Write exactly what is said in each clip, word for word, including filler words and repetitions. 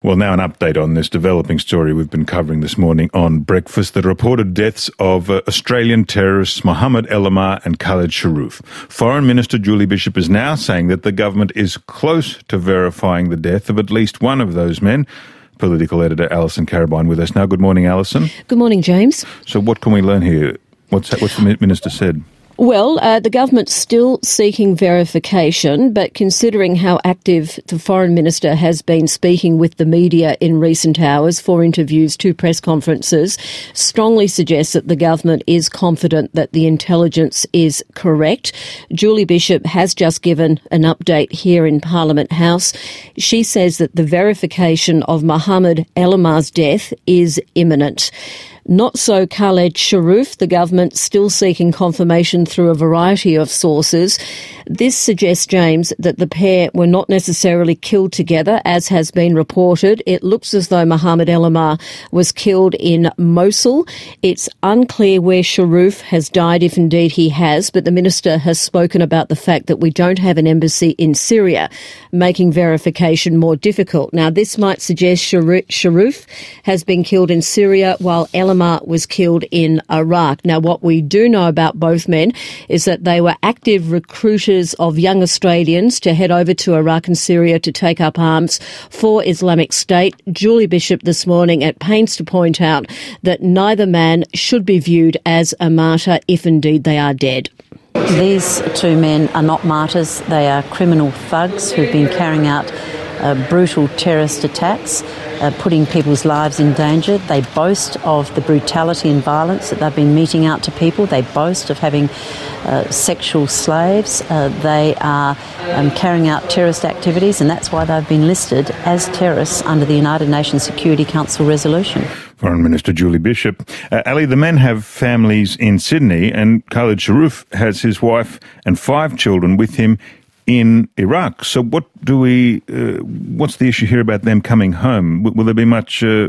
Well, now an update on this developing story we've been covering this morning on Breakfast, the reported deaths of uh, Australian terrorists Mohammed El-Amar and Khaled Sharoof. Foreign Minister Julie Bishop is now saying that the government is close to verifying the death of at least one of those men. Political editor Alison Carabine with us now. Good morning, Alison. Good morning, James. So what can we learn here? What's, what's the minister said? Well, uh, the government's still seeking verification, but considering how active the Foreign Minister has been speaking with the media in recent hours, four interviews, two press conferences, strongly suggests that the government is confident that the intelligence is correct. Julie Bishop has just given an update here in Parliament House. She says that the verification of Mohammed El-Amar's death is imminent. Not so Khaled Sharoof, the government still seeking confirmation through a variety of sources. This suggests, James, that the pair were not necessarily killed together, as has been reported. It looks as though Mohammed El-Amar was killed in Mosul. It's unclear where Sharoof has died, if indeed he has, but the minister has spoken about the fact that we don't have an embassy in Syria, making verification more difficult. Now, this might suggest Sharoof has been killed in Syria while El El-Amar was killed in Iraq. Now, what we do know about both men is that they were active recruiters of young Australians to head over to Iraq and Syria to take up arms for Islamic State. Julie Bishop this morning at pains to point out that neither man should be viewed as a martyr if indeed they are dead. These two men are not martyrs. They are criminal thugs who've been carrying out uh, brutal terrorist attacks, uh, putting people's lives in danger. They boast of the brutality and violence that they've been meting out to people. They boast of having uh, sexual slaves. Uh, they are um, carrying out terrorist activities, and that's why they've been listed as terrorists under the United Nations Security Council resolution. Foreign Minister Julie Bishop. Uh, Ali, the men have families in Sydney, and Khaled Sharoof has his wife and five children with him in Iraq. So what do we, uh, what's the issue here about them coming home? Will, will there be much, uh,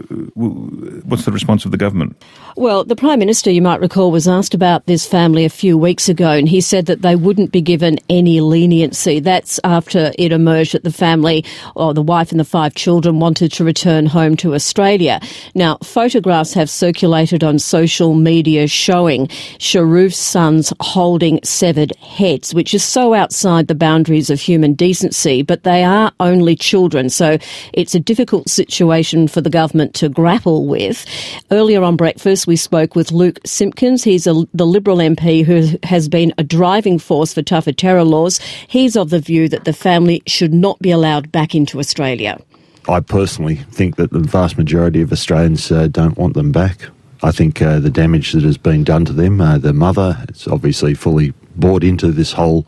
what's the response of the government? Well, the Prime Minister, you might recall, was asked about this family a few weeks ago, and he said that they wouldn't be given any leniency. That's after it emerged that the family, or the wife and the five children, wanted to return home to Australia. Now, photographs have circulated on social media showing Sharoof's sons holding severed heads, which is so outside the boundaries of human decency, but they are only children, so it's a difficult situation for the government to grapple with. Earlier on Breakfast, we spoke with Luke Simpkins. He's a, the Liberal M P who has been a driving force for tougher terror laws. He's of the view that the family should not be allowed back into Australia. I personally think that the vast majority of Australians uh, don't want them back. I think uh, the damage that has been done to them, uh, the mother, is obviously fully bought into this whole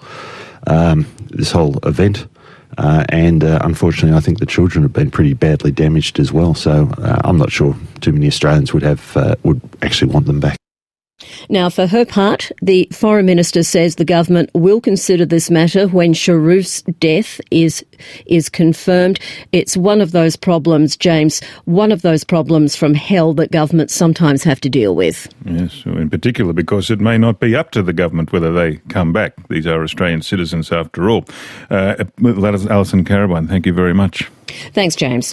um, this whole event. Uh, and uh, unfortunately, I think the children have been pretty badly damaged as well. So uh, I'm not sure too many Australians would have uh, would actually want them back. Now, for her part, the Foreign Minister says the government will consider this matter when Sharoof's death is is confirmed. It's one of those problems, James, one of those problems from hell that governments sometimes have to deal with. Yes, in particular because it may not be up to the government whether they come back. These are Australian citizens after all. Uh, Alison Carabine, thank you very much. Thanks, James.